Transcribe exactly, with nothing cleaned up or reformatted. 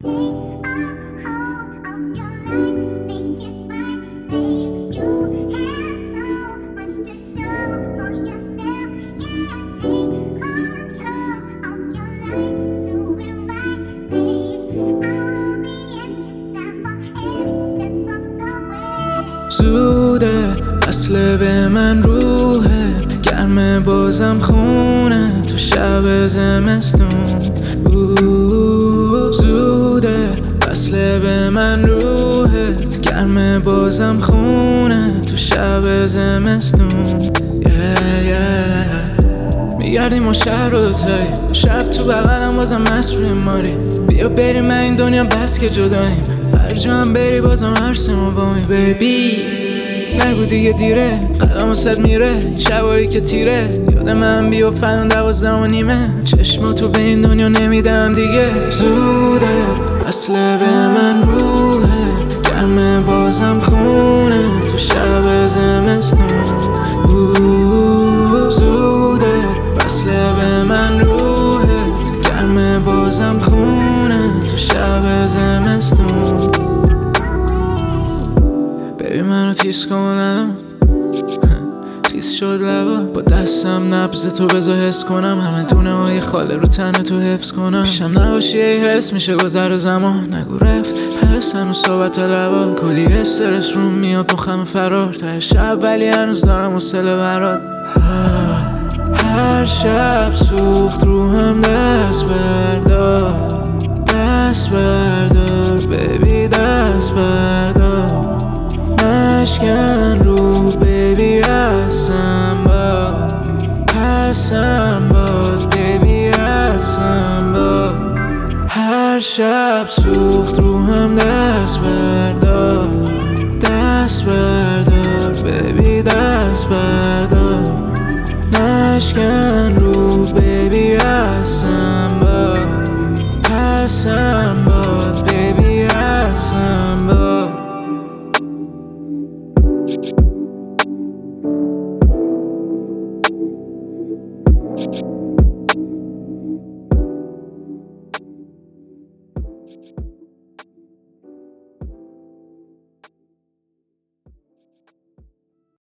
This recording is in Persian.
زوده اصل به من روحه گرمه بازم خونه تو شب زمستون. زوده اصل به من روحه گرمه بازم خونه تو شب زمستون. yeah, yeah. میگردیم و شهر رو دوتایی، شب تو بغلم بازم مست روی ماری. بیا بریم این دنیا بس که جداییم، هر جا هم بری بازم هرسیم و با می بیبی. نگو دیگه دیره، قدم و صد میره شبایی که تیره. یاد من بیا فلان دوازده و نیمه، چشماتو به این دنیا نمیدم دیگه. زوده اصل به من روحه گرمه بازم خونه تو شب زمستون. زوده اصل به من روحه گرمه بازم خونه تو شب زمستون. ببین منو تیز کنم خیس شد لبا، با دستم نبض تو بذار حس کنم، همه دونه های خاله رو تن تو حفظ کنم. پیشم نباشی ای حس میشه گذر و زمان، نگو رفت هست هنوز صحبت لبا. کلی استرس روم میاد مخم فرار تا شب، ولی هنوز دارم حوصله برات. هر شب سوخت روحم دست بردار، دست بردار بیبی دست بردار. نشکن رو بیبی هستم با، هستم با بیبی هستم با. هر شب سوخت روحم دست بردار، دست بردار بیبی دست بردار. نشکن